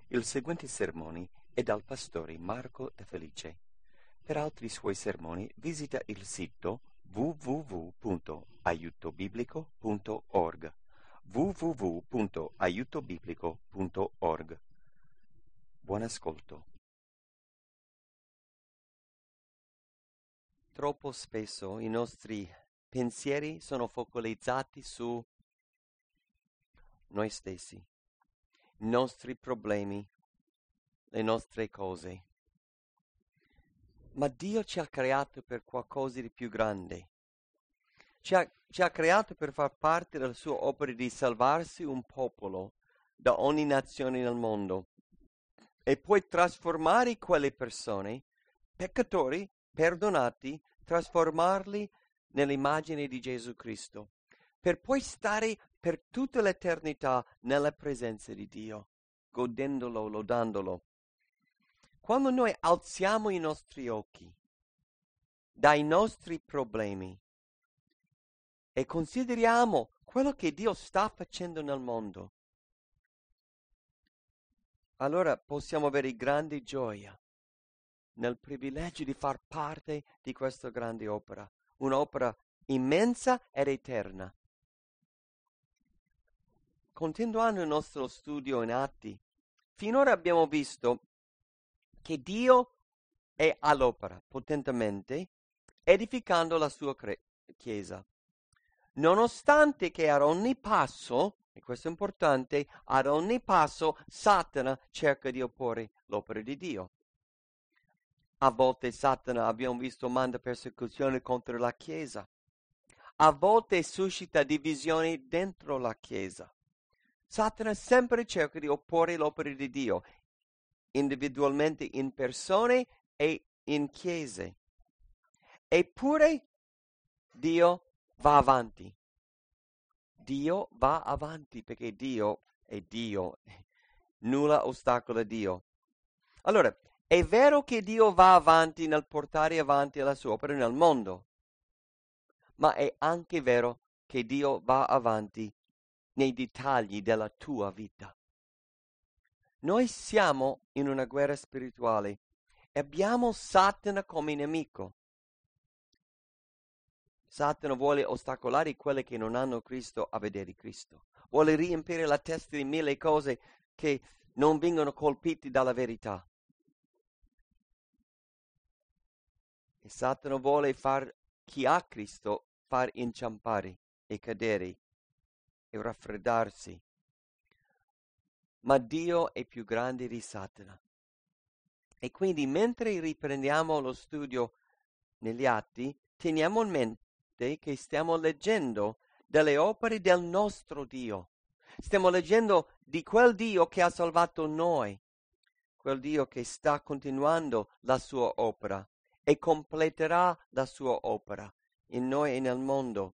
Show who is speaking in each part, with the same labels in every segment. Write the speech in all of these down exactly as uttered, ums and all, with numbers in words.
Speaker 1: Il seguente sermone è dal pastore Marco De Felice. Per altri suoi sermoni visita il sito w w w punto aiuto biblico punto org w w w punto aiuto biblico punto org. Buon ascolto. Troppo spesso i nostri pensieri sono focalizzati su noi stessi, i nostri problemi, le nostre cose. Ma Dio ci ha creato per qualcosa di più grande. Ci ha, ci ha creato per far parte della sua opera di salvarsi un popolo da ogni nazione nel mondo e poi trasformare quelle persone, peccatori, perdonati, trasformarli nell'immagine di Gesù Cristo, per poi stare per tutta l'eternità nella presenza di Dio, godendolo, lodandolo. Quando noi alziamo i nostri occhi dai nostri problemi e consideriamo quello che Dio sta facendo nel mondo, allora possiamo avere grande gioia nel privilegio di far parte di questa grande opera, un'opera immensa ed eterna. Continuando il nostro studio in Atti, finora abbiamo visto che Dio è all'opera potentemente, edificando la sua cre- Chiesa. Nonostante che ad ogni passo, e questo è importante, ad ogni passo Satana cerca di opporre l'opera di Dio. A volte Satana, abbiamo visto, manda persecuzione contro la Chiesa. A volte suscita divisioni dentro la Chiesa. Satana sempre cerca di opporre l'opera di Dio, individualmente in persone e in chiese. Eppure Dio va avanti. Dio va avanti perché Dio è Dio. Nulla ostacola Dio. Allora, è vero che Dio va avanti nel portare avanti la sua opera nel mondo, ma è anche vero che Dio va avanti nei dettagli della tua vita. Noi siamo in una guerra spirituale e abbiamo Satana come nemico. Satana vuole ostacolare quelli che non hanno Cristo a vedere Cristo. Vuole riempire la testa di mille cose che non vengono colpiti dalla verità. E Satana vuole far chi ha Cristo far inciampare e cadere e raffreddarsi. Ma Dio è più grande di Satana. E quindi mentre riprendiamo lo studio negli Atti, teniamo in mente che stiamo leggendo delle opere del nostro Dio. Stiamo leggendo di quel Dio che ha salvato noi, quel Dio che sta continuando la sua opera e completerà la sua opera in noi e nel mondo.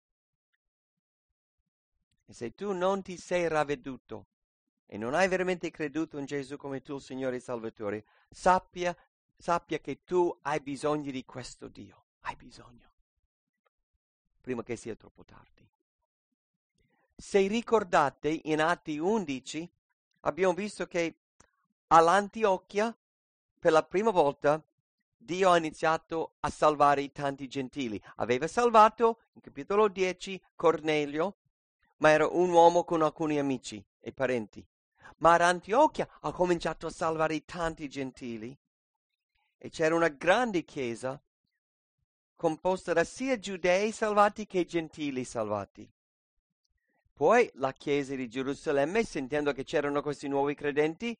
Speaker 1: E se tu non ti sei ravveduto e non hai veramente creduto in Gesù come tuo Signore e Salvatore, sappia, sappia che tu hai bisogno di questo Dio. Hai bisogno. Prima che sia troppo tardi. Se ricordate, in Atti undici abbiamo visto che all'Antiochia, per la prima volta, Dio ha iniziato a salvare tanti gentili. Aveva salvato, in capitolo dieci, Cornelio, ma era un uomo con alcuni amici e parenti. Ma ad Antiochia ha cominciato a salvare tanti gentili e c'era una grande chiesa composta da sia giudei salvati che gentili salvati. Poi la chiesa di Gerusalemme, sentendo che c'erano questi nuovi credenti,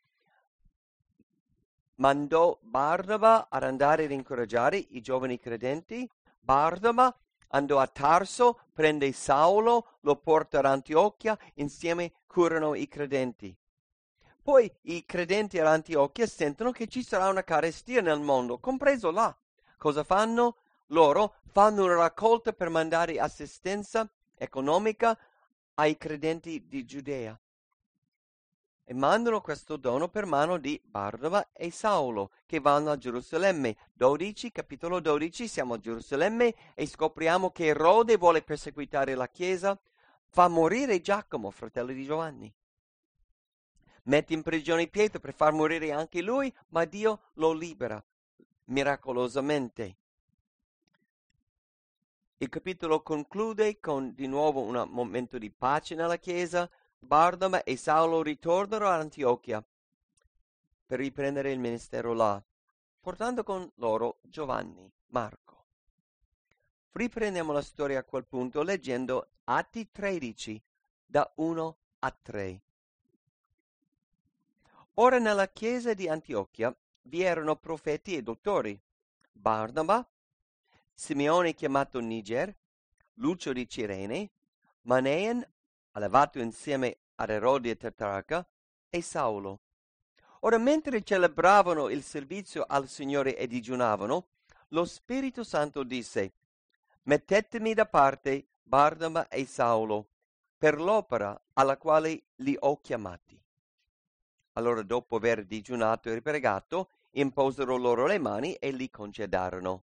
Speaker 1: mandò Barnaba ad andare ad incoraggiare i giovani credenti. Barnaba andò a Tarso, prende Saulo, lo porta ad Antiochia, insieme curano i credenti. Poi i credenti ad Antiochia sentono che ci sarà una carestia nel mondo, compreso là. Cosa fanno? Loro fanno una raccolta per mandare assistenza economica ai credenti di Giudea. E mandano questo dono per mano di Barnaba e Saulo, che vanno a Gerusalemme. dodici, capitolo dodici, siamo a Gerusalemme e scopriamo che Erode vuole perseguitare la Chiesa, fa morire Giacomo, fratello di Giovanni. mette in prigione Pietro per far morire anche lui, ma Dio lo libera miracolosamente. Il capitolo conclude con di nuovo un momento di pace nella chiesa. Barnaba e Saulo ritornano ad Antiochia per riprendere il ministero là, portando con loro Giovanni, Marco. Riprendiamo la storia a quel punto leggendo Atti tredici, da uno a tre. Ora nella chiesa di Antiochia vi erano profeti e dottori: Barnaba, Simeone chiamato Niger, Lucio di Cirene, Manaen, allevato insieme ad Erode tetrarca, e Saulo. Ora mentre celebravano il servizio al Signore e digiunavano, lo Spirito Santo disse: Mettetemi da parte Barnaba e Saulo per l'opera alla quale li ho chiamati. Allora, dopo aver digiunato e pregato, imposero loro le mani e li congedarono.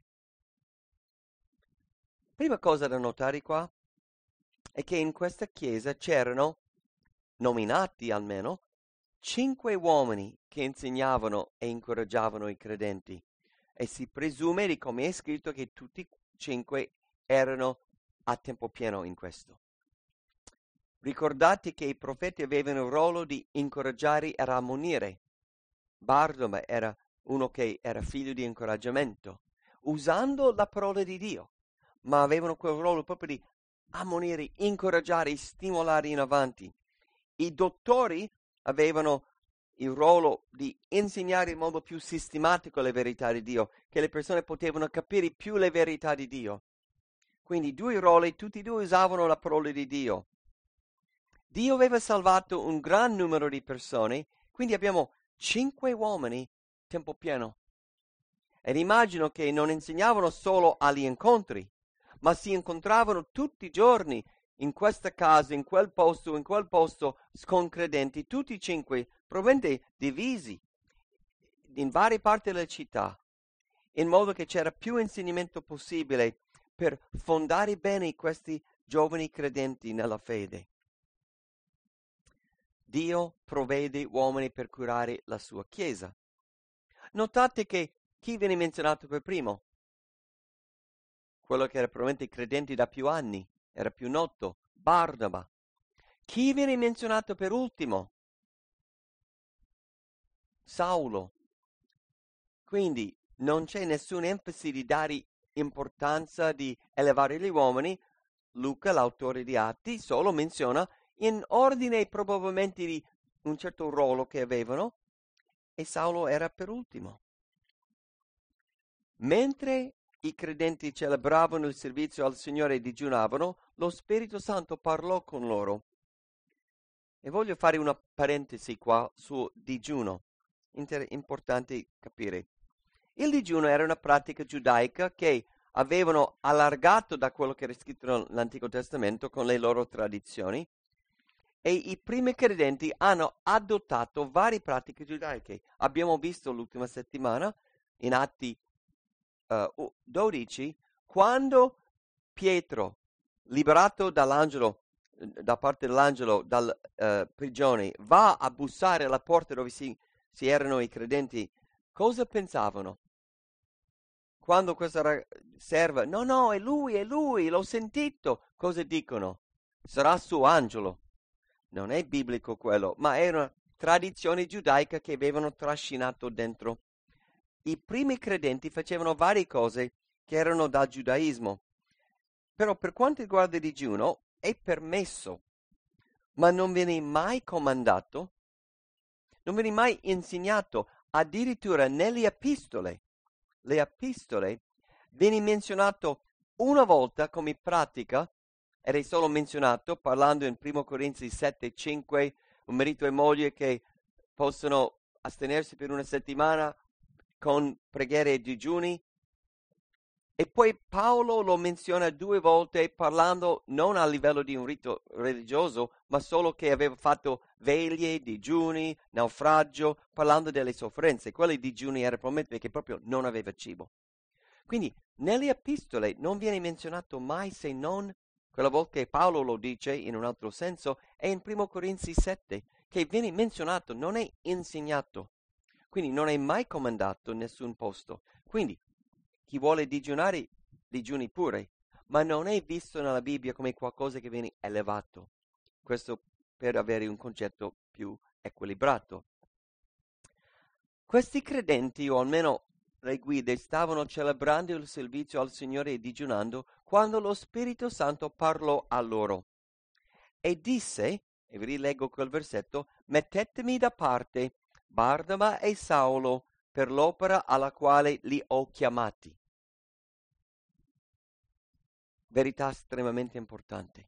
Speaker 1: Prima cosa da notare qua è che in questa chiesa c'erano, nominati almeno, cinque uomini che insegnavano e incoraggiavano i credenti, e si presume, di come è scritto, che tutti cinque erano a tempo pieno in questo. Ricordate che i profeti avevano il ruolo di incoraggiare e ammonire. Barnaba era uno che era figlio di incoraggiamento, usando la parola di Dio, ma avevano quel ruolo proprio di ammonire, incoraggiare, stimolare in avanti. I dottori avevano il ruolo di insegnare in modo più sistematico le verità di Dio, che le persone potevano capire più le verità di Dio. Quindi due ruoli, tutti e due usavano la parola di Dio. Dio aveva salvato un gran numero di persone, quindi abbiamo cinque uomini tempo pieno. Ed immagino che non insegnavano solo agli incontri, ma si incontravano tutti i giorni in questa casa, in quel posto, in quel posto, con credenti, tutti e cinque, probabilmente divisi in varie parti della città, in modo che c'era più insegnamento possibile per fondare bene questi giovani credenti nella fede. Dio provvede uomini per curare la sua Chiesa. Notate che chi viene menzionato per primo? Quello che era probabilmente credente da più anni, era più noto, Barnaba. Chi viene menzionato per ultimo? Saulo. Quindi non c'è nessuna enfasi di dare importanza, di elevare gli uomini. Luca, l'autore di Atti, solo menziona in ordine probabilmente di un certo ruolo che avevano, e Saulo era per ultimo. Mentre i credenti celebravano il servizio al Signore e digiunavano, lo Spirito Santo parlò con loro. E voglio fare una parentesi qua su digiuno. Inter- importante capire. Il digiuno era una pratica giudaica che avevano allargato da quello che era scritto nell'Antico Testamento con le loro tradizioni, e i primi credenti hanno adottato varie pratiche giudaiche. Abbiamo visto l'ultima settimana in Atti uh, dodici, quando Pietro, liberato dall'angelo, da parte dell'angelo dalla uh, prigione, va a bussare alla porta dove si, si erano i credenti, cosa pensavano? Quando questa serva, no, no, è lui, è lui, l'ho sentito, cosa dicono? Sarà suo angelo. Non è biblico quello, ma è una tradizione giudaica che avevano trascinato dentro. I primi credenti facevano varie cose che erano dal giudaismo, però per quanto riguarda il digiuno è permesso, ma non viene mai comandato, non viene mai insegnato. Addirittura nelle epistole, le epistole viene menzionato una volta come pratica, ed è solo menzionato parlando in primo Corinzi sette cinque, un marito e moglie che possono astenersi per una settimana con preghiere e digiuni. E poi Paolo lo menziona due volte parlando non a livello di un rito religioso, ma solo che aveva fatto veglie, digiuni, naufragio, parlando delle sofferenze. Quelli digiuni erano probabilmente perché proprio non aveva cibo. Quindi nelle epistole non viene menzionato mai, se non quella volta che Paolo lo dice in un altro senso, è in primo Corinzi sette, che viene menzionato, non è insegnato. Quindi non è mai comandato in nessun posto. Quindi chi vuole digiunare, digiuni pure, ma non è visto nella Bibbia come qualcosa che viene elevato. Questo per avere un concetto più equilibrato. Questi credenti, o almeno le guide, stavano celebrando il servizio al Signore e digiunando quando lo Spirito Santo parlò a loro e disse, e vi rileggo quel versetto, mettetemi da parte Barnaba e Saulo per l'opera alla quale li ho chiamati. Verità estremamente importante.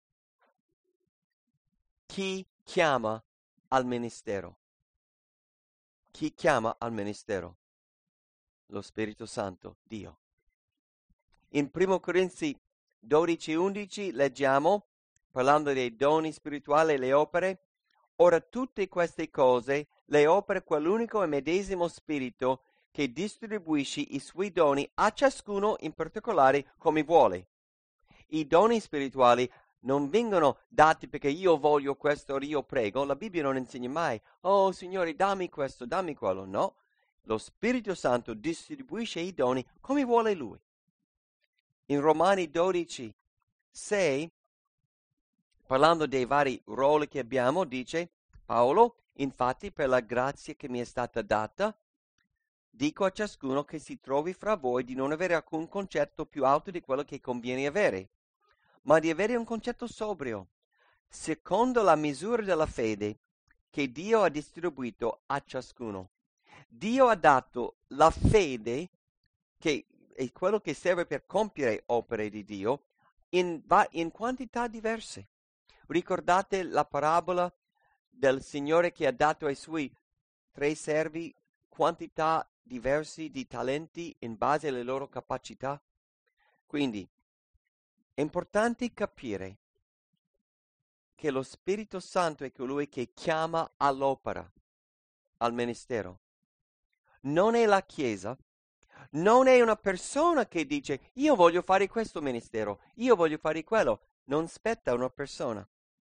Speaker 1: Chi chiama al ministero? Chi chiama al ministero? Lo Spirito Santo, Dio. In primo Corinzi dodici undici leggiamo, parlando dei doni spirituali e le opere, ora tutte queste cose le opere quell'unico e medesimo Spirito che distribuisce i suoi doni a ciascuno in particolare come vuole. I doni spirituali non vengono dati perché io voglio questo o io prego. La Bibbia non insegna mai, oh Signore dammi questo, dammi quello. No, lo Spirito Santo distribuisce i doni come vuole Lui. In Romani dodici sei, parlando dei vari ruoli che abbiamo, dice Paolo, infatti per la grazia che mi è stata data, dico a ciascuno che si trovi fra voi di non avere alcun concetto più alto di quello che conviene avere, ma di avere un concetto sobrio, secondo la misura della fede che Dio ha distribuito a ciascuno. Dio ha dato la fede, che è quello che serve per compiere opere di Dio, in, in quantità diverse. Ricordate la parabola del Signore che ha dato ai suoi tre servi quantità diverse di talenti in base alle loro capacità? Quindi è importante capire che lo Spirito Santo è colui che chiama all'opera, al ministero. Non è la Chiesa, non è una persona che dice io voglio fare questo ministero, io voglio fare quello. Non spetta a una persona.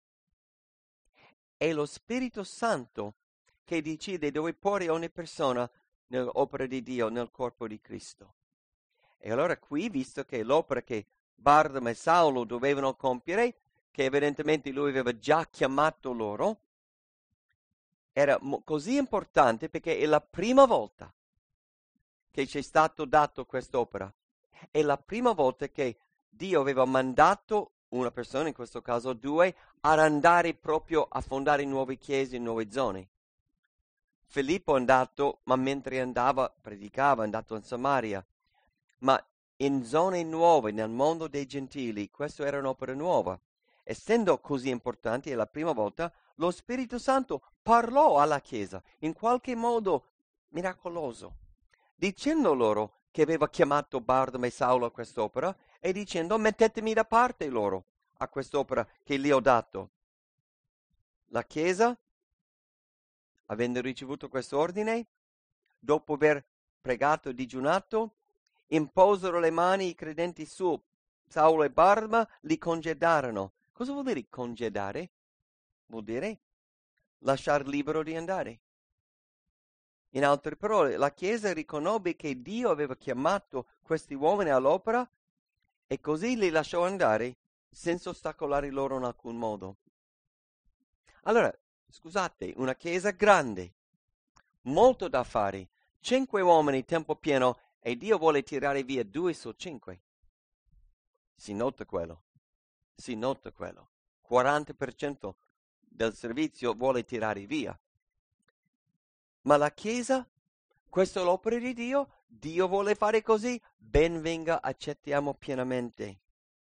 Speaker 1: È lo Spirito Santo che decide dove porre ogni persona nell'opera di Dio, nel corpo di Cristo. E allora qui, visto che l'opera che Barnaba e Saulo dovevano compiere, che evidentemente lui aveva già chiamato loro, era mo- così importante perché è la prima volta che ci è stato dato quest'opera. È la prima volta che Dio aveva mandato una persona, in questo caso due, ad andare proprio a fondare nuove chiese in nuove zone. Filippo è andato, ma mentre andava, predicava, è andato in Samaria. Ma in zone nuove, nel mondo dei gentili, questa era un'opera nuova. Essendo così importante, è la prima volta, lo Spirito Santo parlò alla Chiesa in qualche modo miracoloso, dicendo loro che aveva chiamato Barnaba e Saulo a quest'opera e dicendo mettetemi da parte loro a quest'opera che gli ho dato. La Chiesa, avendo ricevuto quest'ordine, dopo aver pregato e digiunato, imposero le mani i credenti su Saulo e Barnaba, li congedarono. Cosa vuol dire congedare? Vuol dire lasciar libero di andare. In altre parole, la Chiesa riconobbe che Dio aveva chiamato questi uomini all'opera e così li lasciò andare senza ostacolare loro in alcun modo. Allora, scusate, una Chiesa grande, molto da fare, cinque uomini tempo pieno e Dio vuole tirare via due su cinque. Si nota quello, si nota quello. quaranta per cento del servizio vuole tirare via. Ma la Chiesa, questa è l'opera di Dio, Dio vuole fare così, ben venga, accettiamo pienamente.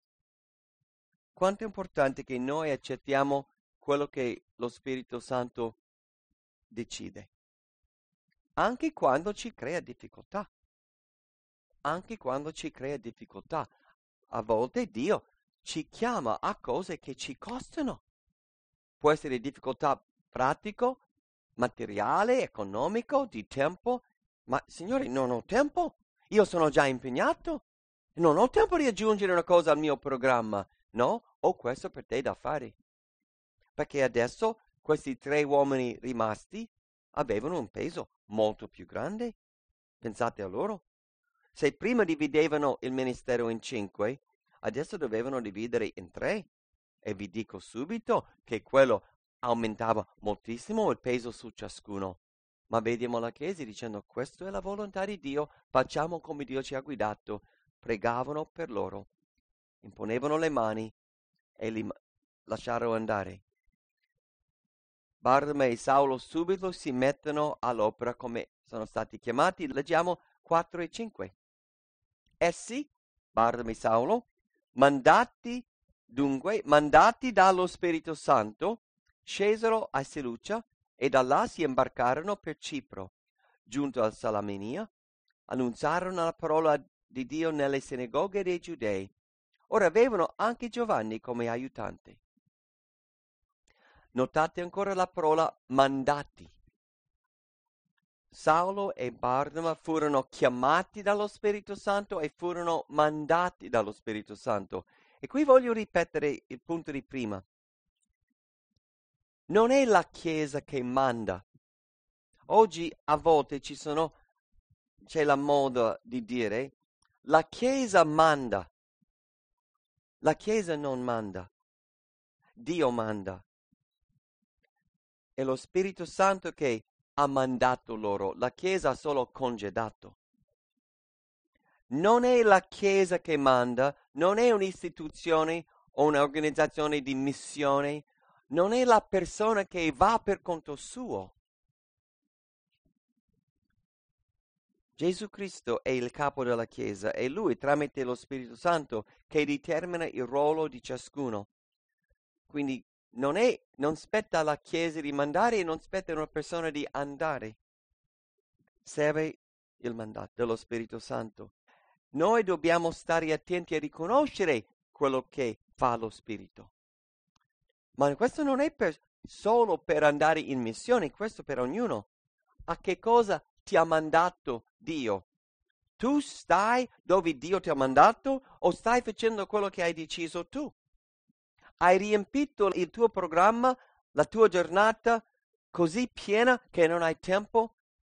Speaker 1: Quanto è importante che noi accettiamo quello che lo Spirito Santo decide, anche quando ci crea difficoltà, anche quando ci crea difficoltà. A volte Dio ci chiama a cose che ci costano. Può essere difficoltà pratico, materiale, economico, di tempo. Ma Signore, non ho tempo. Io sono già impegnato. Non ho tempo di aggiungere una cosa al mio programma. No, ho questo per te da fare. Perché adesso questi tre uomini rimasti avevano un peso molto più grande. Pensate a loro. Se prima dividevano il ministero in cinque, adesso dovevano dividere in tre. E vi dico subito che quello aumentava moltissimo il peso su ciascuno. Ma vediamo la Chiesa dicendo: questa è la volontà di Dio, facciamo come Dio ci ha guidato. Pregavano per loro, imponevano le mani e li lasciarono andare. Barnaba e Saulo subito si mettono all'opera come sono stati chiamati. Leggiamo quattro e cinque. Essi, Barnaba e Saulo, mandati dunque, mandati dallo Spirito Santo, scesero a Seleucia e da là si imbarcarono per Cipro. Giunto a Salaminia, annunziarono la parola di Dio nelle sinagoghe dei Giudei. Ora avevano anche Giovanni come aiutante. Notate ancora la parola mandati. Saulo e Barnaba furono chiamati dallo Spirito Santo e furono mandati dallo Spirito Santo. E qui voglio ripetere il punto di prima. Non è la Chiesa che manda. Oggi a volte ci sono, c'è la moda di dire, la Chiesa manda. La Chiesa non manda. Dio manda. È lo Spirito Santo che ha mandato loro. La Chiesa ha solo congedato. Non è la Chiesa che manda, non è un'istituzione o un'organizzazione di missione, non è la persona che va per conto suo. Gesù Cristo è il capo della Chiesa, è Lui, tramite lo Spirito Santo, che determina il ruolo di ciascuno. Quindi non è, non spetta alla Chiesa di mandare e non spetta a una persona di andare. Serve il mandato dello Spirito Santo. Noi dobbiamo stare attenti a riconoscere quello che fa lo Spirito. Ma questo non è per, solo per andare in missione, questo per ognuno. A che cosa ti ha mandato Dio? Tu stai dove Dio ti ha mandato o stai facendo quello che hai deciso tu? Hai riempito il tuo programma, la tua giornata così piena che non hai tempo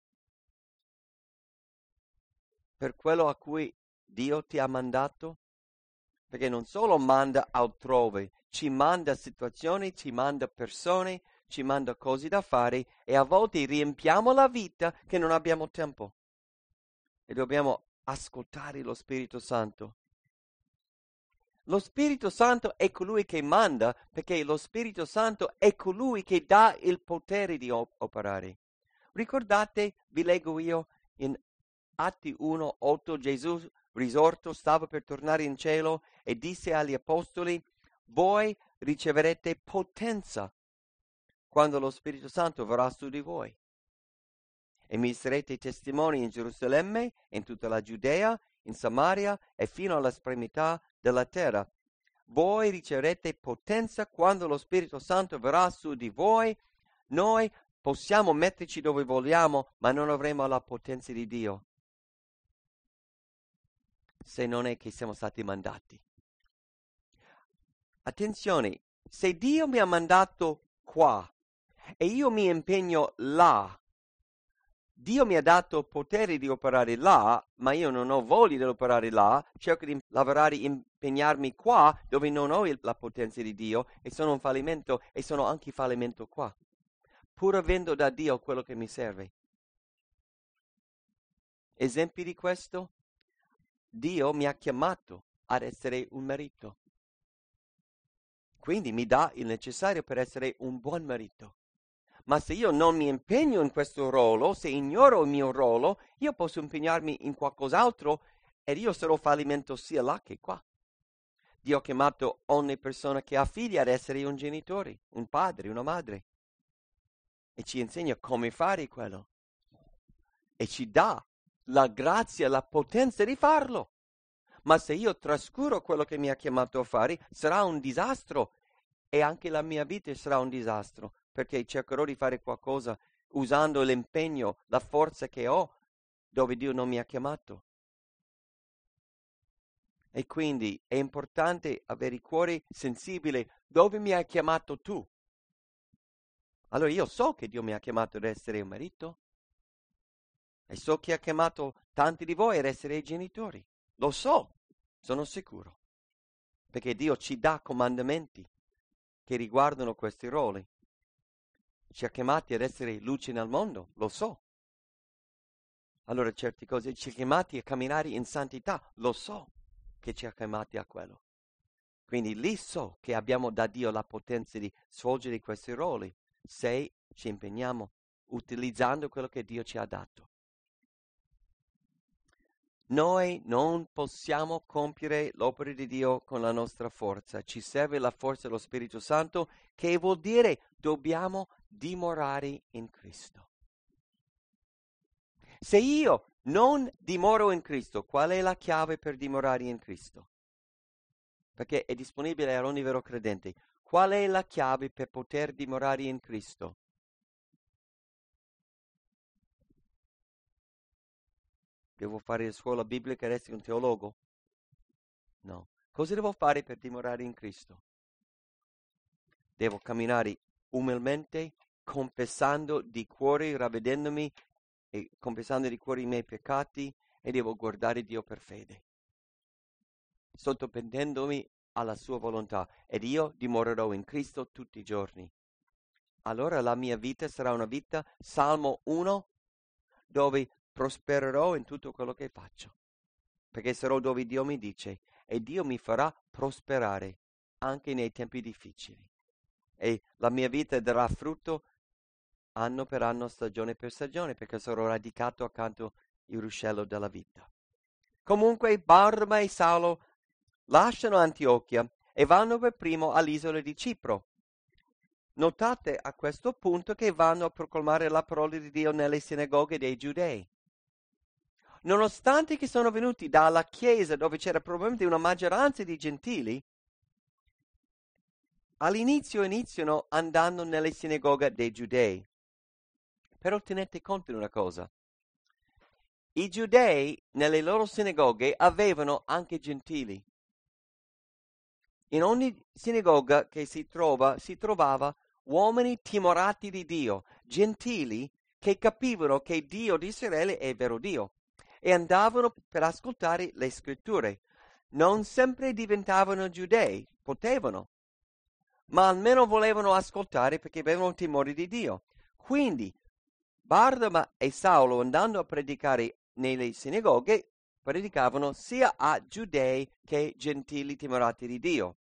Speaker 1: per quello a cui Dio ti ha mandato? Perché non solo manda altrove, ci manda situazioni, ci manda persone, ci manda cose da fare e a volte riempiamo la vita che non abbiamo tempo. E dobbiamo ascoltare lo Spirito Santo. Lo Spirito Santo è colui che manda, perché lo Spirito Santo è colui che dà il potere di op- operare. Ricordate, vi leggo io in Atti uno otto, Gesù risorto stava per tornare in cielo e disse agli apostoli: voi riceverete potenza quando lo Spirito Santo verrà su di voi. E mi sarete testimoni in Gerusalemme, in tutta la Giudea, in Samaria e fino all'estremità della terra. Voi riceverete potenza quando lo Spirito Santo verrà su di voi. Noi possiamo metterci dove vogliamo, ma non avremo la potenza di Dio, se non è che siamo stati mandati. Attenzione, se Dio mi ha mandato qua e io mi impegno là, Dio mi ha dato potere di operare là, ma io non ho voglia di operare là, cerco di lavorare, impegnarmi qua dove non ho il, la potenza di Dio e sono un fallimento e sono anche fallimento qua, pur avendo da Dio quello che mi serve. Esempi di questo? Dio mi ha chiamato ad essere un marito. Quindi mi dà il necessario per essere un buon marito. Ma se io non mi impegno in questo ruolo, se ignoro il mio ruolo, io posso impegnarmi in qualcos'altro ed io sarò fallimento sia là che qua. Dio ha chiamato ogni persona che ha figli ad essere un genitore, un padre, una madre. E ci insegna come fare quello. E ci dà la grazia, la potenza di farlo. Ma se io trascuro quello che mi ha chiamato a fare, sarà un disastro e anche la mia vita sarà un disastro, perché cercherò di fare qualcosa usando l'impegno, la forza che ho, dove Dio non mi ha chiamato. E quindi è importante avere il cuore sensibile dove mi hai chiamato tu. Allora io so che Dio mi ha chiamato ad essere un marito e so che ha chiamato tanti di voi ad essere i genitori. Lo so, sono sicuro, perché Dio ci dà comandamenti che riguardano questi ruoli. Ci ha chiamati ad essere luce nel mondo, lo so. Allora certe cose, ci ha chiamati a camminare in santità, lo so che ci ha chiamati a quello. Quindi lì so che abbiamo da Dio la potenza di svolgere questi ruoli se ci impegniamo utilizzando quello che Dio ci ha dato. Noi non possiamo compiere l'opera di Dio con la nostra forza, ci serve la forza dello Spirito Santo, che vuol dire dobbiamo dimorare in Cristo. Se io non dimoro in Cristo, qual è la chiave per dimorare in Cristo? Perché è disponibile a ogni vero credente. Qual è la chiave per poter dimorare in Cristo? Devo fare la scuola biblica ed essere un teologo? No. Cosa devo fare per dimorare in Cristo? Devo camminare umilmente, confessando di cuore, ravvedendomi e confessando di cuore i miei peccati, e devo guardare Dio per fede, sottopendendomi alla sua volontà, ed io dimorerò in Cristo tutti i giorni. Allora la mia vita sarà una vita, Salmo uno, dove prospererò in tutto quello che faccio, perché sarò dove Dio mi dice, e Dio mi farà prosperare anche nei tempi difficili, e la mia vita darà frutto anno per anno, stagione per stagione, perché sarò radicato accanto il ruscello della vita. Comunque Barnaba e Saulo lasciano Antiochia e vanno per primo all'isola di Cipro. Notate a questo punto che vanno a proclamare la parola di Dio nelle sinagoghe dei Giudei. Nonostante che sono venuti dalla chiesa dove c'era probabilmente una maggioranza di gentili, all'inizio iniziano andando nelle sinagoghe dei Giudei. Però tenete conto di una cosa. I Giudei nelle loro sinagoghe avevano anche gentili. In ogni sinagoga che si trova, si trovava uomini timorati di Dio, gentili che capivano che Dio di Israele è vero Dio e andavano per ascoltare le scritture. Non sempre diventavano giudei, potevano, ma almeno volevano ascoltare perché avevano timore di Dio. Quindi Barnaba e Saulo, andando a predicare nelle sinagoghe, predicavano sia a giudei che gentili timorati di Dio.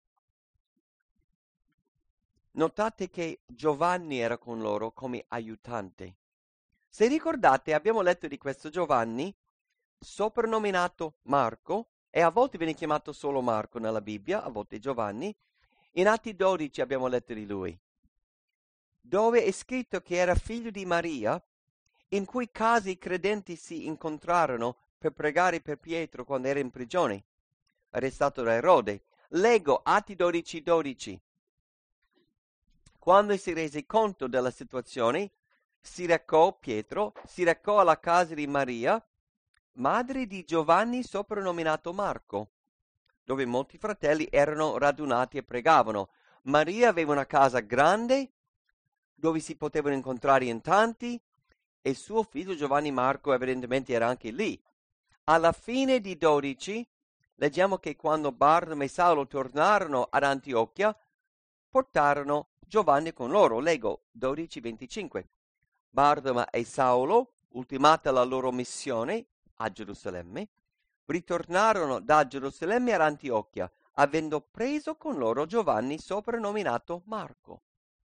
Speaker 1: Notate che Giovanni era con loro come aiutante. Se ricordate, abbiamo letto di questo Giovanni, soprannominato Marco, e a volte viene chiamato solo Marco nella Bibbia, a volte Giovanni. In Atti dodici abbiamo letto di lui, dove è scritto che era figlio di Maria, in cui casi i credenti si incontrarono per pregare per Pietro quando era in prigione, arrestato da Erode. Leggo Atti dodici dodici. Quando si rese conto della situazione, si recò Pietro, si recò alla casa di Maria, madre di Giovanni soprannominato Marco, dove molti fratelli erano radunati e pregavano. Maria aveva una casa grande, dove si potevano incontrare in tanti, e suo figlio Giovanni Marco evidentemente era anche lì. Alla fine di dodici, leggiamo che quando Barnaba e Saulo tornarono ad Antiochia, portarono Giovanni con loro. Leggo dodici venticinque. Barnaba e Saulo, ultimata la loro missione a Gerusalemme, ritornarono da Gerusalemme ad Antiochia, avendo preso con loro Giovanni soprannominato Marco.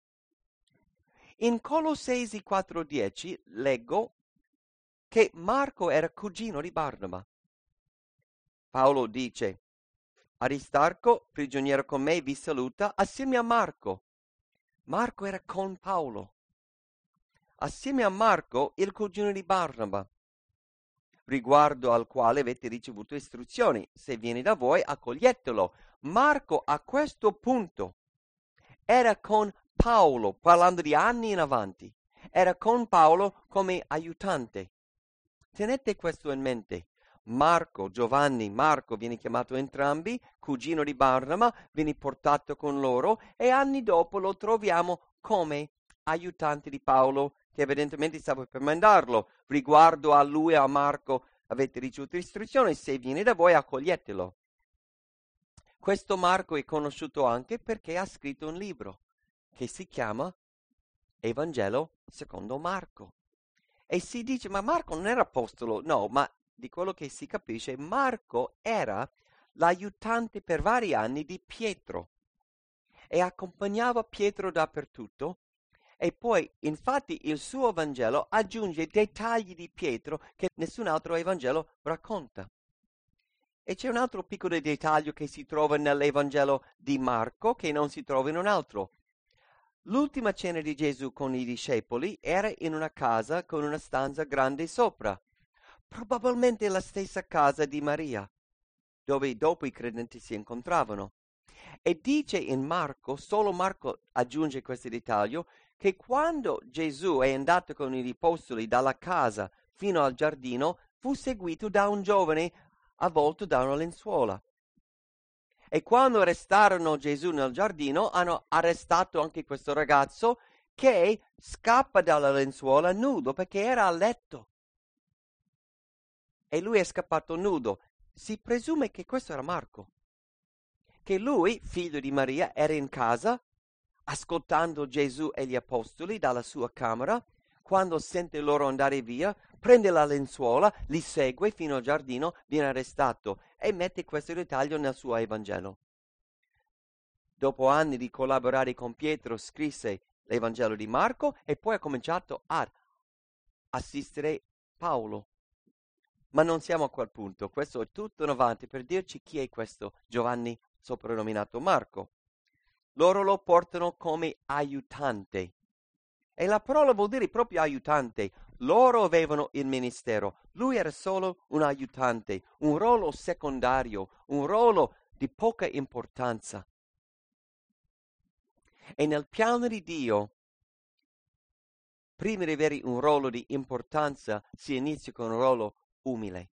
Speaker 1: In Colossesi quattro dieci leggo che Marco era cugino di Barnaba. Paolo dice: Aristarco, prigioniero con me, vi saluta assieme a Marco. Marco era con Paolo. Assieme a Marco, il cugino di Barnaba, riguardo al quale avete ricevuto istruzioni. Se viene da voi, accoglietelo. Marco a questo punto era con Paolo, parlando di anni in avanti. Era con Paolo come aiutante. Tenete questo in mente. Marco, Giovanni, Marco viene chiamato entrambi, cugino di Barnaba, viene portato con loro e anni dopo lo troviamo come aiutanti di Paolo, che evidentemente stava per mandarlo. Riguardo a lui e a Marco avete ricevuto istruzioni, se viene da voi accoglietelo. Questo Marco è conosciuto anche perché ha scritto un libro che si chiama Evangelo secondo Marco. E si dice, ma Marco non era apostolo? No, ma di quello che si capisce, Marco era l'aiutante per vari anni di Pietro e accompagnava Pietro dappertutto. E poi, infatti, il suo Vangelo aggiunge dettagli di Pietro che nessun altro Evangelo racconta. E c'è un altro piccolo dettaglio che si trova nell'Evangelo di Marco che non si trova in un altro. L'ultima cena di Gesù con i discepoli era in una casa con una stanza grande sopra, probabilmente la stessa casa di Maria, dove dopo i credenti si incontravano. E dice in Marco, solo Marco aggiunge questo dettaglio, che quando Gesù è andato con i apostoli dalla casa fino al giardino, fu seguito da un giovane avvolto da una lenzuola. E quando arrestarono Gesù nel giardino, hanno arrestato anche questo ragazzo che scappa dalla lenzuola nudo perché era a letto. E lui è scappato nudo. Si presume che questo era Marco. Che lui, figlio di Maria, era in casa, ascoltando Gesù e gli apostoli dalla sua camera. Quando sente loro andare via, prende la lenzuola, li segue fino al giardino, viene arrestato e mette questo dettaglio nel suo Evangelo. Dopo anni di collaborare con Pietro, scrisse l'Evangelo di Marco e poi ha cominciato ad assistere Paolo. Ma non siamo a quel punto, questo è tutto in avanti per dirci chi è questo Giovanni soprannominato Marco. Loro lo portano come aiutante. E la parola vuol dire proprio aiutante. Loro avevano il ministero. Lui era solo un aiutante, un ruolo secondario, un ruolo di poca importanza. E nel piano di Dio, prima di avere un ruolo di importanza, si inizia con un ruolo umile.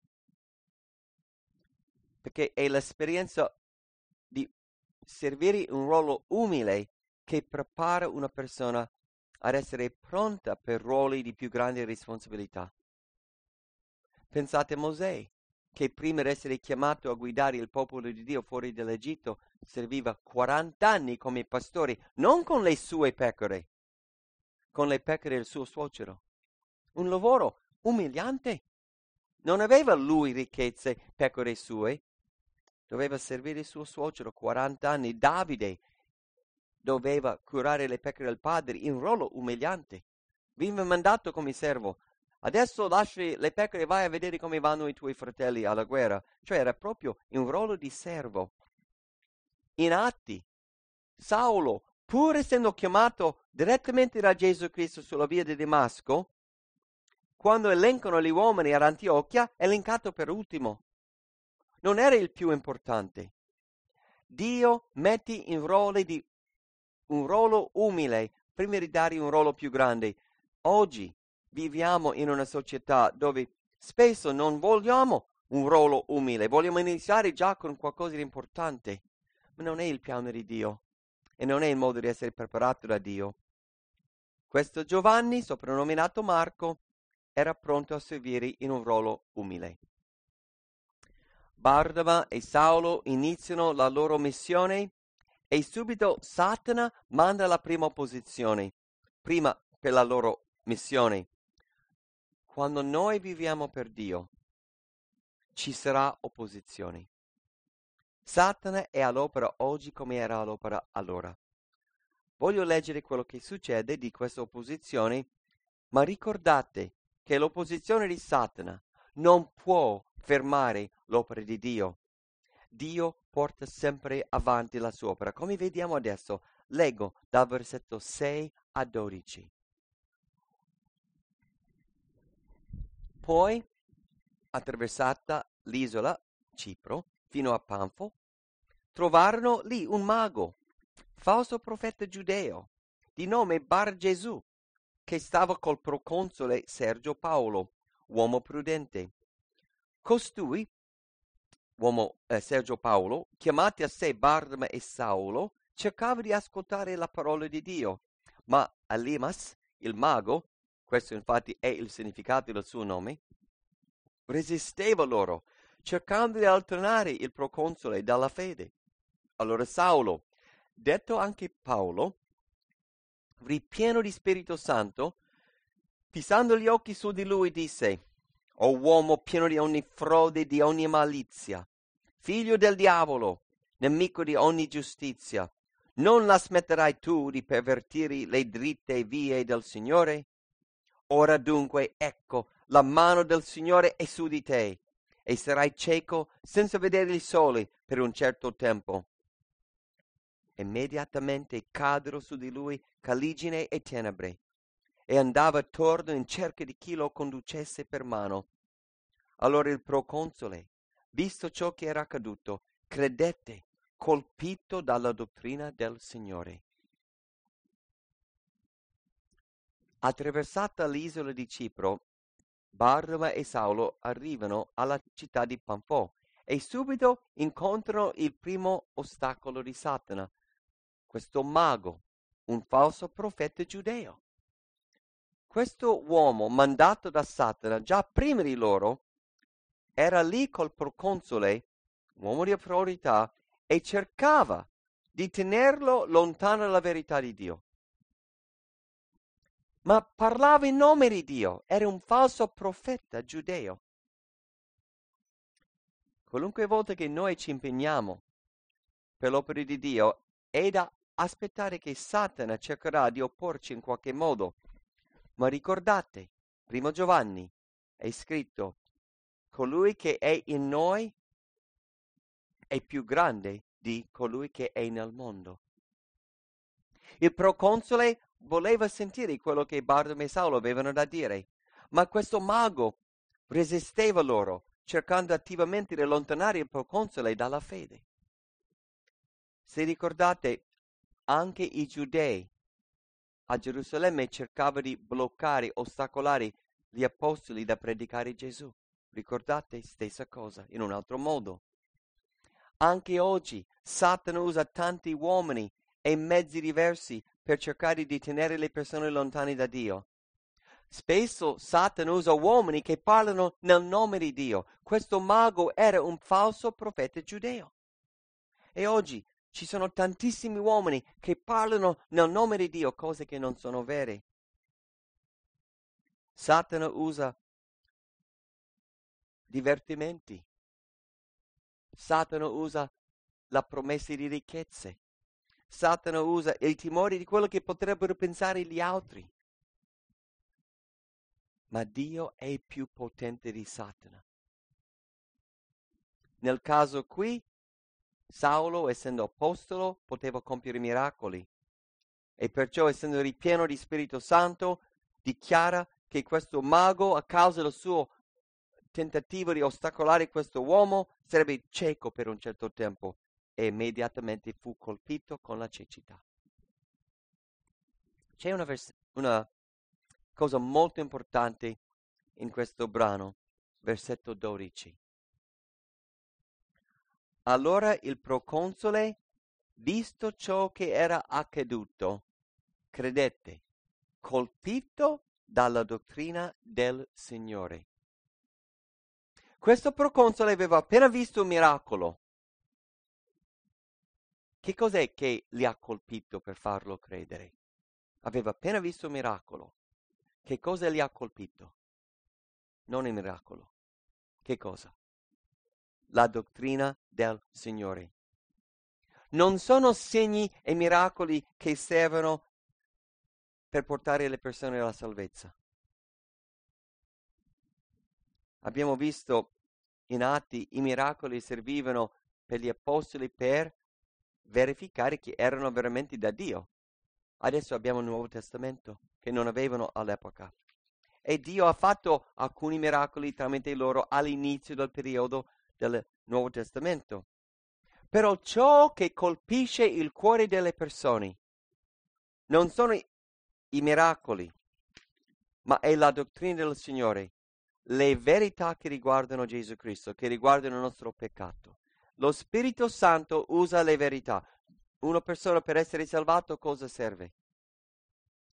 Speaker 1: Perché è l'esperienza di servire un ruolo umile che prepara una persona ad essere pronta per ruoli di più grande responsabilità. Pensate a Mosè, che prima di essere chiamato a guidare il popolo di Dio fuori dall'Egitto, serviva quaranta anni come pastore, non con le sue pecore, con le pecore del suo suocero. Un lavoro umiliante. Non aveva lui ricchezze, pecore sue. Doveva servire il suo suocero quaranta anni. Davide doveva curare le pecore del padre in ruolo umiliante. Veniva mandato come servo. Adesso lasci le pecore e vai a vedere come vanno i tuoi fratelli alla guerra. Cioè era proprio in ruolo di servo. In Atti, Saulo, pur essendo chiamato direttamente da Gesù Cristo sulla via di Damasco, quando elencano gli uomini ad Antiochia, è elencato per ultimo. Non era il più importante. Dio mette in ruoli di un ruolo umile prima di dare un ruolo più grande. Oggi viviamo in una società dove spesso non vogliamo un ruolo umile, vogliamo iniziare già con qualcosa di importante, ma non è il piano di Dio e non è il modo di essere preparato da Dio. Questo Giovanni, soprannominato Marco, era pronto a servire in un ruolo umile. Barnaba e Saulo iniziano la loro missione e subito Satana manda la prima opposizione, prima per la loro missione. Quando noi viviamo per Dio, ci sarà opposizione. Satana è all'opera oggi come era all'opera allora. Voglio leggere quello che succede di questa opposizione, ma ricordate che l'opposizione di Satana non può fermare l'opera di Dio. Dio porta sempre avanti la sua opera, come vediamo adesso. Leggo dal versetto sei a dodici. Poi, attraversata l'isola Cipro fino a Panfo, trovarono lì un mago, falso profeta giudeo, di nome Bar Gesù, che stava col proconsole Sergio Paolo, uomo prudente. Costui, uomo eh, Sergio Paolo, chiamati a sé Barnaba e Saulo, cercava di ascoltare la parola di Dio, Ma Elimas, il mago, questo infatti è il significato del suo nome, resisteva loro, cercando di allontanare il proconsole dalla fede. Allora Saulo, detto anche Paolo, ripieno di Spirito Santo, fissando gli occhi su di lui, disse: O uomo pieno di ogni frode e di ogni malizia, figlio del diavolo, nemico di ogni giustizia, non la smetterai tu di pervertire le dritte vie del Signore? Ora dunque, ecco, la mano del Signore è su di te, e sarai cieco senza vedere il sole per un certo tempo. Immediatamente caddero su di lui caligine e tenebre, e andava attorno in cerca di chi lo conducesse per mano. Allora il proconsole, visto ciò che era accaduto, credette, colpito dalla dottrina del Signore. Attraversata l'isola di Cipro, Barnaba e Saulo arrivano alla città di Panfò e subito incontrano il primo ostacolo di Satana, questo mago, un falso profeta giudeo. Questo uomo mandato da Satana già prima di loro era lì col proconsole, uomo di autorità, e cercava di tenerlo lontano dalla verità di Dio. Ma parlava in nome di Dio, era un falso profeta giudeo. Qualunque volta che noi ci impegniamo per l'opera di Dio, è da aspettare che Satana cercherà di opporci in qualche modo. Ma ricordate, primo Giovanni è scritto: colui che è in noi è più grande di colui che è nel mondo. Il proconsole voleva sentire quello che Barnaba e Saulo avevano da dire, ma questo mago resisteva loro, cercando attivamente di allontanare il proconsole dalla fede. Se ricordate, anche i giudei a Gerusalemme cercavano di bloccare, ostacolare gli apostoli da predicare Gesù. Ricordate? Stessa cosa, in un altro modo. Anche oggi Satana usa tanti uomini e mezzi diversi per cercare di tenere le persone lontane da Dio. Spesso Satana usa uomini che parlano nel nome di Dio. Questo mago era un falso profeta giudeo. E oggi ci sono tantissimi uomini che parlano nel nome di Dio cose che non sono vere. Satana usa divertimenti. Satana usa la promessa di ricchezze. Satana usa il timore di quello che potrebbero pensare gli altri. Ma Dio è più potente di Satana. Nel caso qui, Saulo, essendo apostolo, poteva compiere miracoli e perciò, essendo ripieno di Spirito Santo, dichiara che questo mago, a causa del suo tentativo di ostacolare questo uomo, sarebbe cieco per un certo tempo, e immediatamente fu colpito con la cecità. C'è una, vers- una cosa molto importante in questo brano, versetto dodici. Allora il proconsole, visto ciò che era accaduto, credette, colpito dalla dottrina del Signore. Questo proconsole aveva appena visto un miracolo. Che cos'è che li ha colpito per farlo credere? Aveva appena visto un miracolo. Che cosa li ha colpito? Non il miracolo. Che cosa? La dottrina del Signore. Non sono segni e miracoli che servono per portare le persone alla salvezza. Abbiamo visto in Atti i miracoli servivano per gli apostoli per verificare che erano veramente da Dio. Adesso abbiamo il Nuovo Testamento che non avevano all'epoca. E Dio ha fatto alcuni miracoli tramite loro all'inizio del periodo del Nuovo Testamento. Però ciò che colpisce il cuore delle persone non sono i, i miracoli, ma è la dottrina del Signore, le verità che riguardano Gesù Cristo, che riguardano il nostro peccato. Lo Spirito Santo usa le verità. Una persona per essere salvato cosa serve?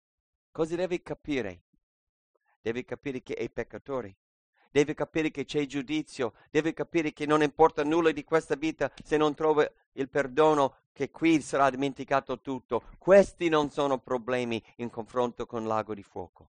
Speaker 1: Cosa devi capire? Devi capire che è peccatore. Devi capire che c'è giudizio. Devi capire che non importa nulla di questa vita se non trova il perdono, che qui sarà dimenticato tutto. Questi non sono problemi in confronto con l'ago di fuoco.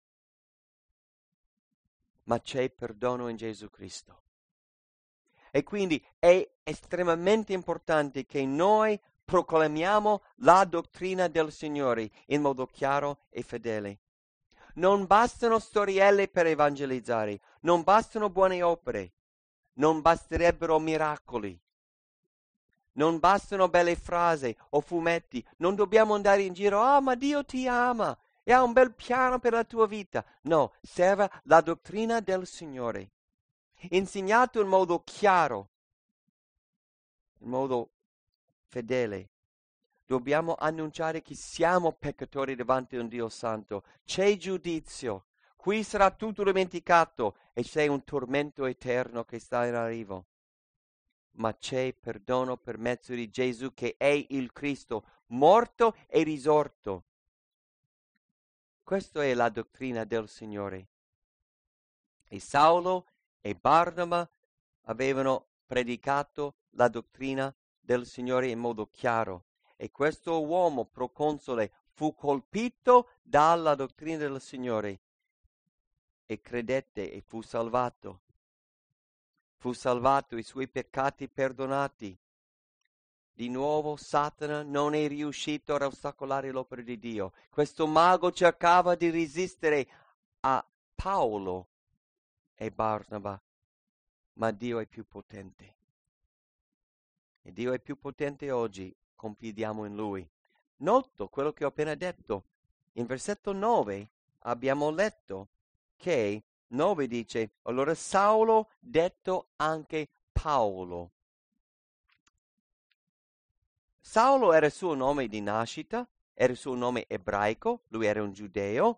Speaker 1: Ma c'è perdono in Gesù Cristo. E quindi è estremamente importante che noi proclamiamo la dottrina del Signore in modo chiaro e fedele. Non bastano storielle per evangelizzare, non bastano buone opere, non basterebbero miracoli, non bastano belle frasi o fumetti, non dobbiamo andare in giro, ah, ma Dio ti ama e ha un bel piano per la tua vita. No, serve la dottrina del Signore, insegnato in modo chiaro, in modo fedele. Dobbiamo annunciare che siamo peccatori davanti a un Dio santo. C'è giudizio. Qui sarà tutto dimenticato e c'è un tormento eterno che sta in arrivo. Ma c'è perdono per mezzo di Gesù che è il Cristo, morto e risorto. Questa è la dottrina del Signore. E Saulo e Barnaba avevano predicato la dottrina del Signore in modo chiaro. E questo uomo proconsole fu colpito dalla dottrina del Signore e credette e fu salvato. Fu salvato, i suoi peccati perdonati. Di nuovo Satana non è riuscito a ostacolare l'opera di Dio. Questo mago cercava di resistere a Paolo e Barnaba, ma Dio è più potente. E Dio è più potente oggi. Confidiamo in Lui. Noto quello che ho appena detto. In versetto nove abbiamo letto che nove dice, allora Saulo detto anche Paolo. Saulo era il suo nome di nascita, era il suo nome ebraico, lui era un giudeo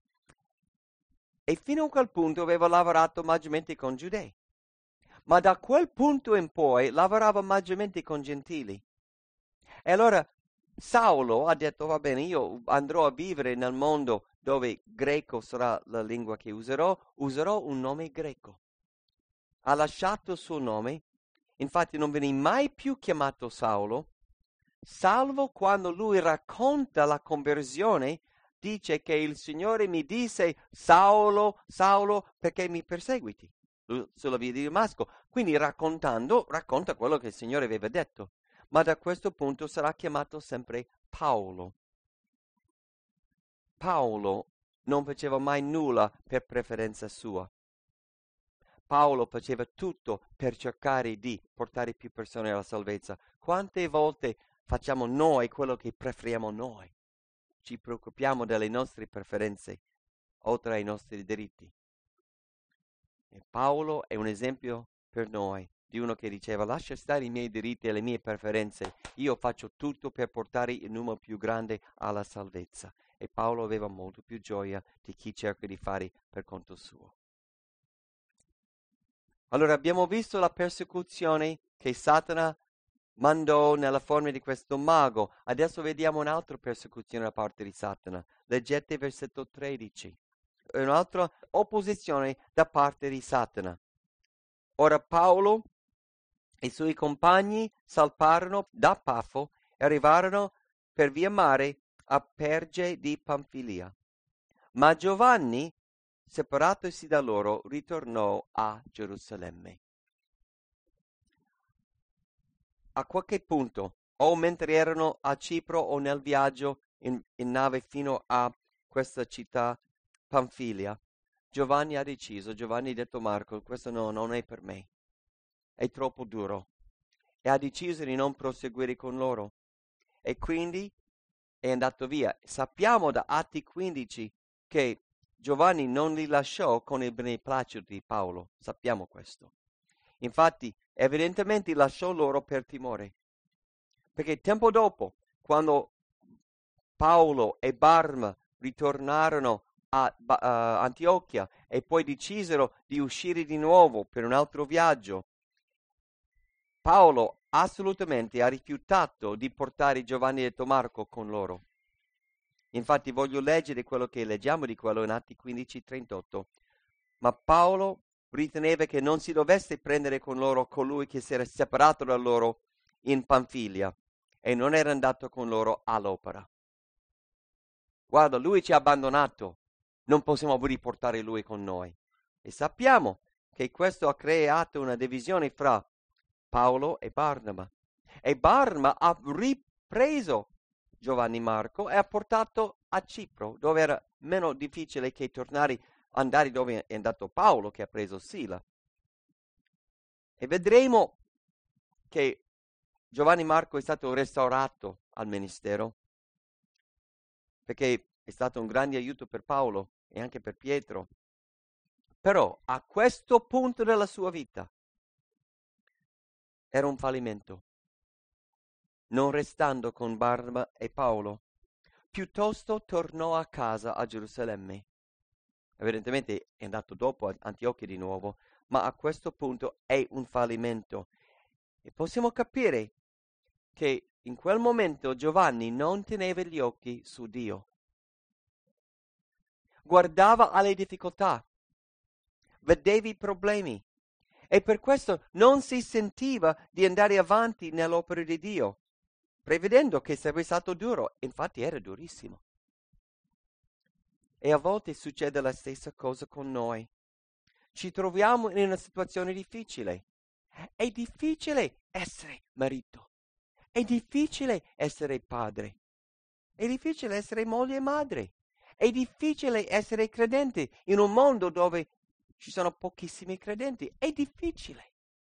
Speaker 1: e fino a quel punto aveva lavorato maggiormente con giudei. Ma da quel punto in poi lavorava maggiormente con gentili. E allora Saulo ha detto, va bene, io andrò a vivere nel mondo dove greco sarà la lingua che userò, userò un nome greco. Ha lasciato il suo nome, infatti non viene mai più chiamato Saulo, salvo quando lui racconta la conversione, dice che il Signore mi disse, Saulo, Saulo, perché mi perseguiti sulla via di Damasco. Quindi raccontando, racconta quello che il Signore aveva detto. Ma da questo punto sarà chiamato sempre Paolo. Paolo non faceva mai nulla per preferenza sua. Paolo faceva tutto per cercare di portare più persone alla salvezza. Quante volte facciamo noi quello che preferiamo noi? Ci preoccupiamo delle nostre preferenze, oltre ai nostri diritti. E Paolo è un esempio per noi di uno che diceva lascia stare i miei diritti e le mie preferenze, io faccio tutto per portare il numero più grande alla salvezza. E Paolo aveva molto più gioia di chi cerca di fare per conto suo. Allora abbiamo visto la persecuzione che Satana mandò nella forma di questo mago. Adesso vediamo un'altra persecuzione da parte di Satana. Leggete versetto tredici. Un'altra opposizione da parte di Satana. Ora Paolo e i suoi compagni salparono da Pafo e arrivarono per via mare a Perge di Pamfilia. Ma Giovanni, separatosi da loro, ritornò a Gerusalemme. A qualche punto, o mentre erano a Cipro o nel viaggio in, in nave fino a questa città Pamfilia, Giovanni ha deciso, Giovanni ha detto Marco, questo no, non è per me, è troppo duro, e ha deciso di non proseguire con loro, e quindi è andato via. Sappiamo da Atti quindici che Giovanni non li lasciò con il beneplacito di Paolo, sappiamo questo. Infatti, evidentemente lasciò loro per timore, perché tempo dopo, quando Paolo e Barnaba ritornarono a uh, Antiochia e poi decisero di uscire di nuovo per un altro viaggio, Paolo assolutamente ha rifiutato di portare Giovanni e Marco con loro. Infatti voglio leggere quello che leggiamo di quello in Atti quindici trentotto. Ma Paolo riteneva che non si dovesse prendere con loro colui che si era separato da loro in Panfilia e non era andato con loro all'opera. Guarda, lui ci ha abbandonato, non possiamo riportare lui con noi. E sappiamo che questo ha creato una divisione fra Paolo e Barnaba. E Barnaba ha ripreso Giovanni Marco e ha portato a Cipro, dove era meno difficile che tornare, andare dove è andato Paolo, che ha preso Sila. E vedremo che Giovanni Marco è stato restaurato al ministero, perché è stato un grande aiuto per Paolo e anche per Pietro. Però a questo punto della sua vita era un fallimento, non restando con Barnaba e Paolo. Piuttosto tornò a casa a Gerusalemme. Evidentemente è andato dopo a Antiochia di nuovo, ma a questo punto è un fallimento. E possiamo capire che in quel momento Giovanni non teneva gli occhi su Dio. Guardava alle difficoltà, vedeva i problemi e per questo non si sentiva di andare avanti nell'opera di Dio, prevedendo che sarebbe stato duro. Infatti era durissimo. E a volte succede la stessa cosa con noi. Ci troviamo in una situazione difficile. È difficile essere marito. È difficile essere padre. È difficile essere moglie e madre. È difficile essere credente in un mondo dove ci sono pochissimi credenti. È difficile.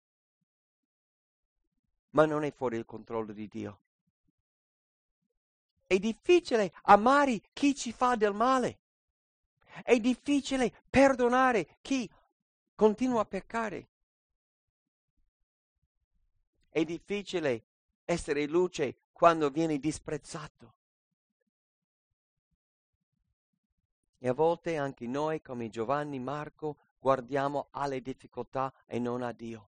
Speaker 1: Ma non è fuori il controllo di Dio. È difficile amare chi ci fa del male. È difficile perdonare chi continua a peccare. È difficile essere luce quando vieni disprezzato. E a volte anche noi, come Giovanni Marco, guardiamo alle difficoltà e non a Dio.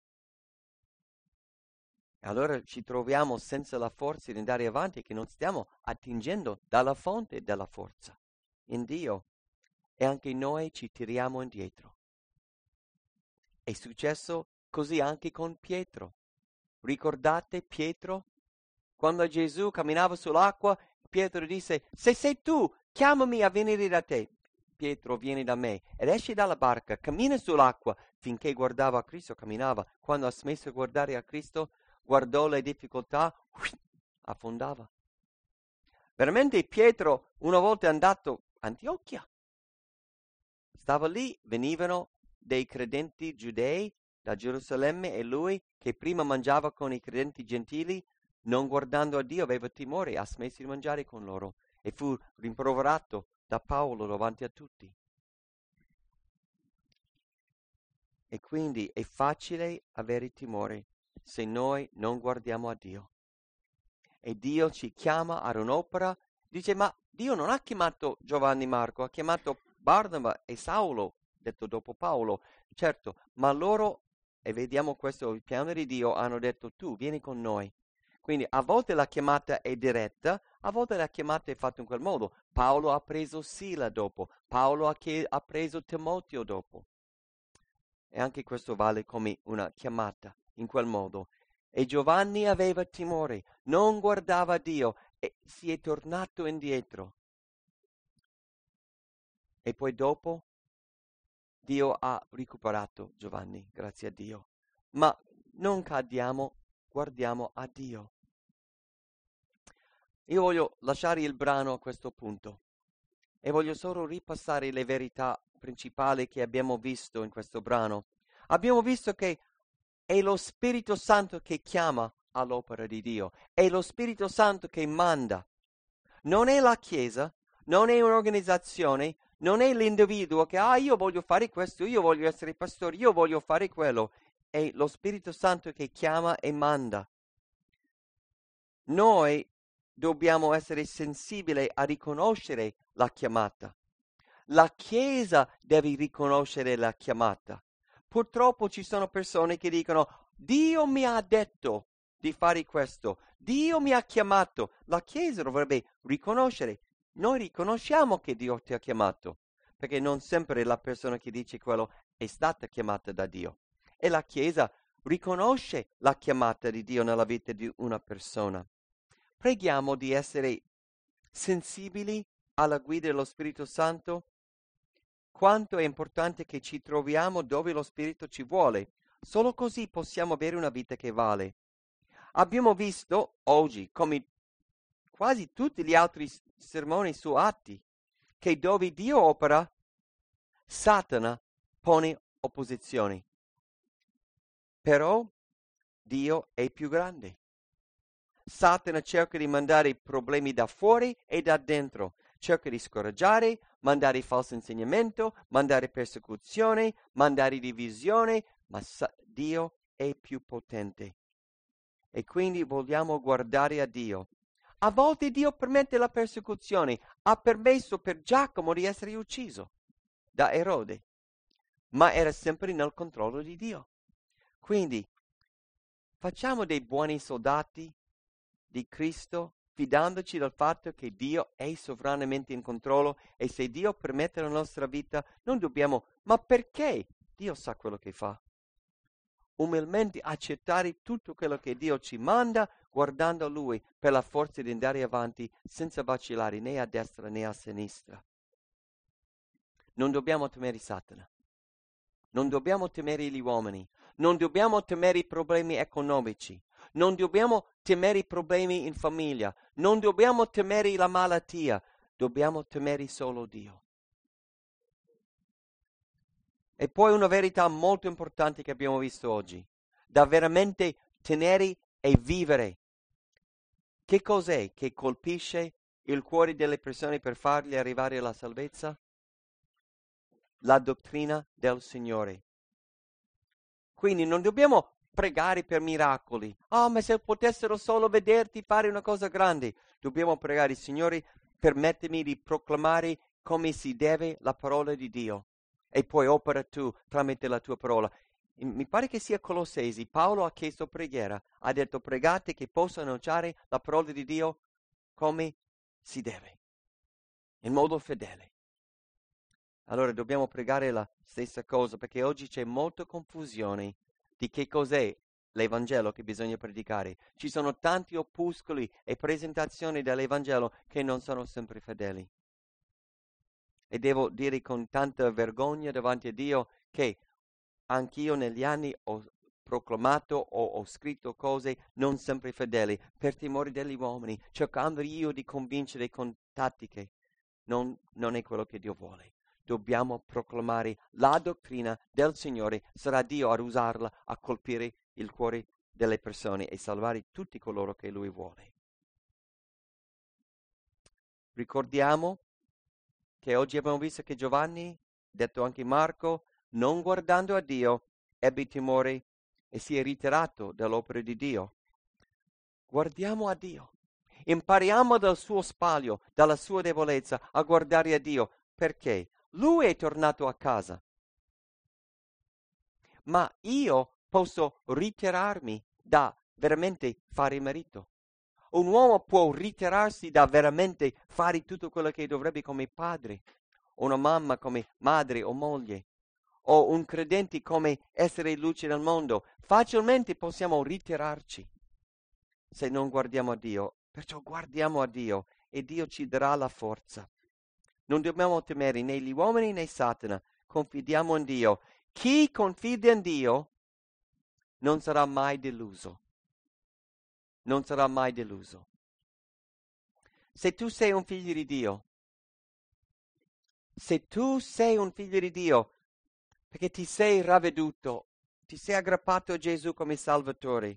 Speaker 1: E allora ci troviamo senza la forza di andare avanti, che non stiamo attingendo dalla fonte della forza, in Dio. E anche noi ci tiriamo indietro. È successo così anche con Pietro. Ricordate Pietro? Quando Gesù camminava sull'acqua, Pietro disse: se sei tu, chiamami a venire da te. Pietro, vieni da me. Ed esce dalla barca, cammina sull'acqua, finché guardava a Cristo, camminava. Quando ha smesso di guardare a Cristo, guardò le difficoltà, affondava. Veramente Pietro, una volta è andato a Antiochia, stava lì, venivano dei credenti giudei da Gerusalemme e lui, che prima mangiava con i credenti gentili, non guardando a Dio, aveva timore, ha smesso di mangiare con loro e fu rimproverato da Paolo davanti a tutti. E quindi è facile avere timore se noi non guardiamo a Dio. E Dio ci chiama ad un'opera, dice: ma Dio non ha chiamato Giovanni Marco, ha chiamato Barnaba e Saulo, detto dopo Paolo, certo, ma loro, e vediamo questo, il piano di Dio, hanno detto: tu vieni con noi. Quindi a volte la chiamata è diretta, a volte la chiamata è fatta in quel modo. Paolo ha preso Sila dopo, Paolo ha, chie- ha preso Timoteo dopo. E anche questo vale come una chiamata in quel modo. E Giovanni aveva timore, non guardava Dio e si è tornato indietro. E poi dopo Dio ha recuperato Giovanni, grazie a Dio. Ma non cadiamo, guardiamo a Dio. Io voglio lasciare il brano a questo punto e voglio solo ripassare le verità principali che abbiamo visto in questo brano. Abbiamo visto che è lo Spirito Santo che chiama all'opera di Dio, è lo Spirito Santo che manda. Non è la Chiesa, non è un'organizzazione, non è l'individuo che, ah, io voglio fare questo, io voglio essere pastore, io voglio fare quello. È lo Spirito Santo che chiama e manda. Noi dobbiamo essere sensibili a riconoscere la chiamata. La Chiesa deve riconoscere la chiamata. Purtroppo ci sono persone che dicono: Dio mi ha detto di fare questo, Dio mi ha chiamato. La Chiesa dovrebbe riconoscere: noi riconosciamo che Dio ti ha chiamato, perché non sempre la persona che dice quello è stata chiamata da Dio. E la Chiesa riconosce la chiamata di Dio nella vita di una persona. Preghiamo di essere sensibili alla guida dello Spirito Santo. Quanto è importante che ci troviamo dove lo Spirito ci vuole. Solo così possiamo avere una vita che vale. Abbiamo visto oggi, come quasi tutti gli altri sermoni su Atti, che dove Dio opera, Satana pone opposizioni. Però Dio è più grande. Satana cerca di mandare i problemi da fuori e da dentro. Cerca di scoraggiare, mandare falso insegnamento, mandare persecuzione, mandare divisione, ma sa- Dio è più potente. E quindi vogliamo guardare a Dio. A volte Dio permette la persecuzione. Ha permesso per Giacomo di essere ucciso da Erode, ma era sempre nel controllo di Dio. Quindi facciamo dei buoni soldati di Cristo, fidandoci del fatto che Dio è sovranamente in controllo, e se Dio permette la nostra vita non dobbiamo, ma perché? Dio sa quello che fa. Umilmente accettare tutto quello che Dio ci manda, guardando a Lui per la forza di andare avanti senza vacillare né a destra né a sinistra. Non dobbiamo temere Satana, non dobbiamo temere gli uomini, non dobbiamo temere i problemi economici, non dobbiamo temere i problemi in famiglia, non dobbiamo temere la malattia, dobbiamo temere solo Dio. E poi una verità molto importante che abbiamo visto oggi, da veramente tenere e vivere. Che cos'è che colpisce il cuore delle persone per fargli arrivare alla salvezza? La dottrina del Signore. Quindi non dobbiamo pregare per miracoli. Ah, oh, ma se potessero solo vederti fare una cosa grande. Dobbiamo pregare, Signore, permettimi di proclamare come si deve la parola di Dio. E poi opera tu tramite la tua parola. Mi pare che sia Colossesi. Paolo ha chiesto preghiera. Ha detto pregate che possa annunciare la parola di Dio come si deve, in modo fedele. Allora dobbiamo pregare la stessa cosa, perché oggi c'è molta confusione di che cos'è l'Evangelo che bisogna predicare. Ci sono tanti opuscoli e presentazioni dell'Evangelo che non sono sempre fedeli. E devo dire con tanta vergogna davanti a Dio che anch'io negli anni ho proclamato o ho scritto cose non sempre fedeli, per timore degli uomini, cercando io di convincere con tattiche. Non, non è quello che Dio vuole. Dobbiamo proclamare la dottrina del Signore, sarà Dio a usarla a colpire il cuore delle persone e salvare tutti coloro che Lui vuole. Ricordiamo che oggi abbiamo visto che Giovanni, detto anche Marco, non guardando a Dio, ebbe timore e si è ritirato dall'opera di Dio. Guardiamo a Dio. Impariamo dal suo spaglio, dalla sua debolezza, a guardare a Dio. Perché? Lui è tornato a casa. Ma io posso ritirarmi da veramente fare marito. Un uomo può ritirarsi da veramente fare tutto quello che dovrebbe come padre, una mamma come madre o moglie, o un credente come essere luce nel mondo. Facilmente possiamo ritirarci se non guardiamo a Dio. Perciò guardiamo a Dio e Dio ci darà la forza. Non dobbiamo temere né gli uomini né Satana, confidiamo in Dio. Chi confida in Dio non sarà mai deluso. Non sarà mai deluso. Se tu sei un figlio di Dio, se tu sei un figlio di Dio, perché ti sei ravveduto, ti sei aggrappato a Gesù come Salvatore,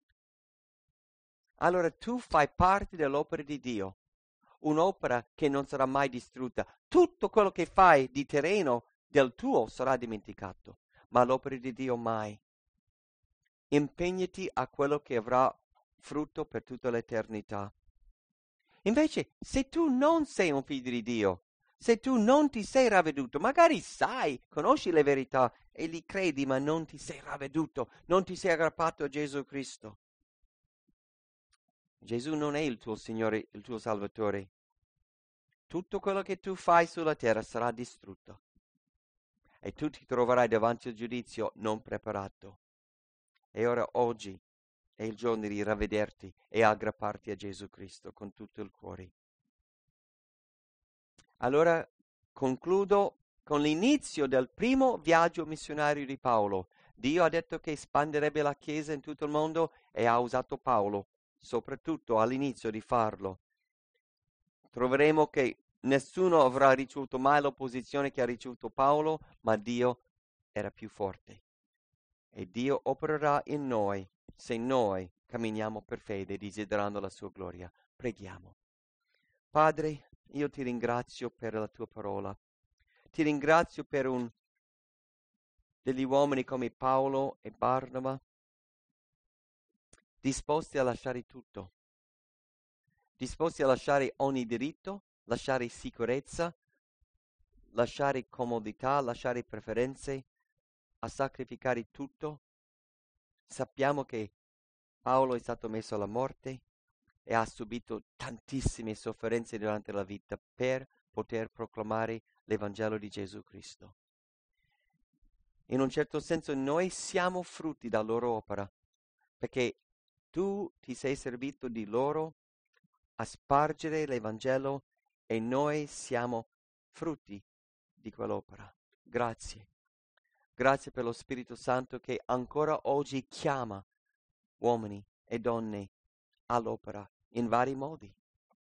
Speaker 1: allora tu fai parte dell'opera di Dio, un'opera che non sarà mai distrutta. Tutto quello che fai di terreno del tuo sarà dimenticato, ma l'opera di Dio mai. Impegnati a quello che avrà frutto per tutta l'eternità. Invece, se tu non sei un figlio di Dio, se tu non ti sei ravveduto, magari sai, conosci le verità e li credi, ma non ti sei ravveduto, non ti sei aggrappato a Gesù Cristo. Gesù non è il tuo Signore, il tuo Salvatore. tutto quello che tu fai sulla terra sarà distrutto e tu ti troverai davanti al giudizio non preparato. E ora oggi è il giorno di ravvederti e aggrapparti a Gesù Cristo con tutto il cuore. Allora concludo con l'inizio del primo viaggio missionario di Paolo. Dio ha detto che espanderebbe la Chiesa in tutto il mondo e ha usato Paolo, soprattutto all'inizio di farlo. Troveremo che nessuno avrà ricevuto mai l'opposizione che ha ricevuto Paolo, ma Dio era più forte. E Dio opererà in noi se noi camminiamo per fede, desiderando la sua gloria. Preghiamo. Padre, io ti ringrazio per la tua parola. Ti ringrazio per un, degli uomini come Paolo e Barnaba, disposti a lasciare tutto, disposti a lasciare ogni diritto, lasciare sicurezza, lasciare comodità, lasciare preferenze, a sacrificare tutto. Sappiamo che Paolo è stato messo alla morte e ha subito tantissime sofferenze durante la vita per poter proclamare l'Evangelo di Gesù Cristo. In un certo senso noi siamo frutti della loro opera, perché tu ti sei servito di loro a spargere l'Evangelo e noi siamo frutti di quell'opera. Grazie. Grazie per lo Spirito Santo che ancora oggi chiama uomini e donne all'opera in vari modi.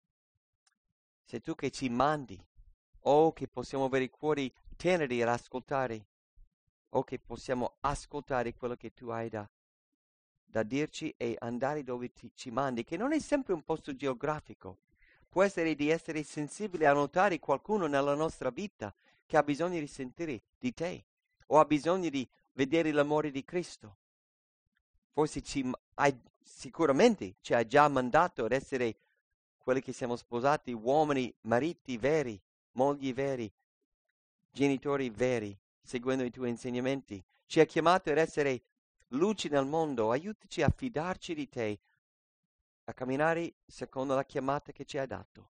Speaker 1: Sei tu che ci mandi, o che possiamo avere i cuori teneri ad ascoltare, o che possiamo ascoltare quello che tu hai da, da dirci e andare dove ti, ci mandi, che non è sempre un posto geografico. Può essere di essere sensibili a notare qualcuno nella nostra vita che ha bisogno di sentire di te, o ha bisogno di vedere l'amore di Cristo. Forse ci hai, sicuramente ci hai già mandato ad essere quelli che siamo sposati, uomini, mariti veri, mogli veri, genitori veri, seguendo i tuoi insegnamenti. Ci hai chiamato ad essere luci nel mondo. Aiutaci a fidarci di te, a camminare secondo la chiamata che ci hai dato.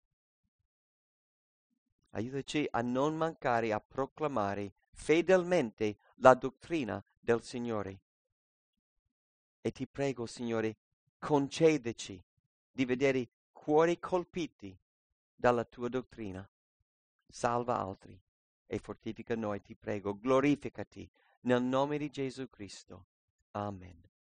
Speaker 1: Aiutaci a non mancare a proclamare fedelmente la dottrina del Signore. E ti prego, Signore, concedeci di vedere cuori colpiti dalla tua dottrina. Salva altri e fortifica noi, ti prego. Glorificati nel nome di Gesù Cristo. Amen.